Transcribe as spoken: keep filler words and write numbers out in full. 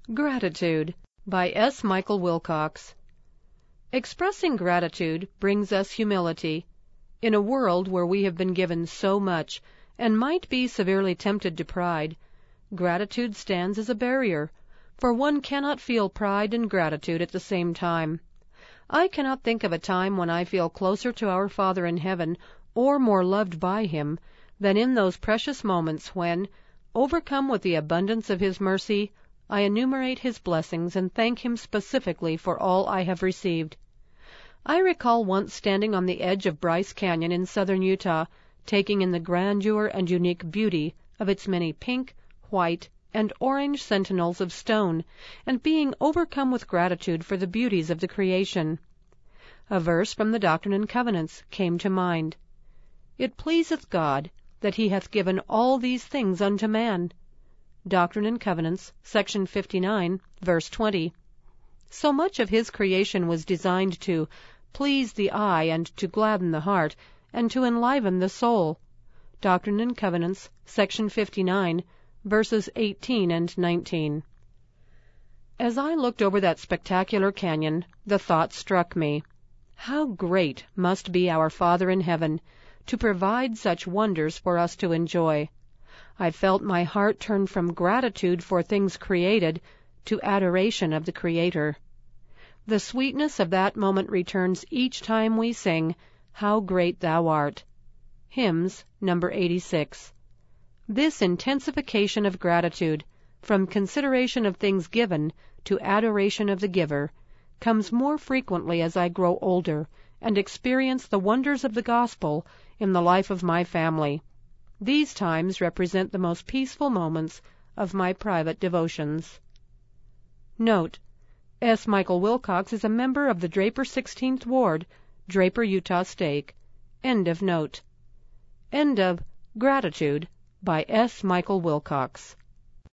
Gratitude by S. Michael Wilcox. Expressing gratitude brings us humility. In a world where we have been given so much and might be severely tempted to pride, gratitude stands as a barrier, for one cannot feel pride and gratitude at the same time. I cannot think of a time when I feel closer to our Father in heaven or more loved by Him than in those precious moments when, overcome with the abundance of His mercy, I enumerate His blessings and thank Him specifically for all I have received. I recall once standing on the edge of Bryce Canyon in southern Utah, taking in the grandeur and unique beauty of its many pink, white, and orange sentinels of stone, and being overcome with gratitude for the beauties of the creation. A verse from the Doctrine and Covenants came to mind. It pleaseth God that He hath given all these things unto man. Doctrine and Covenants, section fifty-nine, verse twenty. So much of His creation was designed to please the eye and to gladden the heart and to enliven the soul. Doctrine and Covenants, section fifty-nine, verses eighteen and nineteen. As I looked over that spectacular canyon, the thought struck me, how great must be our Father in heaven to provide such wonders for us to enjoy. I felt my heart turn from gratitude for things created to adoration of the Creator. The sweetness of that moment returns each time we sing, How Great Thou Art. Hymns, number eighty-six. This intensification of gratitude, from consideration of things given to adoration of the giver, comes more frequently as I grow older and experience the wonders of the gospel in the life of my family. These times represent the most peaceful moments of my private devotions. Note: S. Michael Wilcox is a member of the Draper sixteenth Ward, Draper, Utah Stake. End of note. End of Gratitude by S. Michael Wilcox.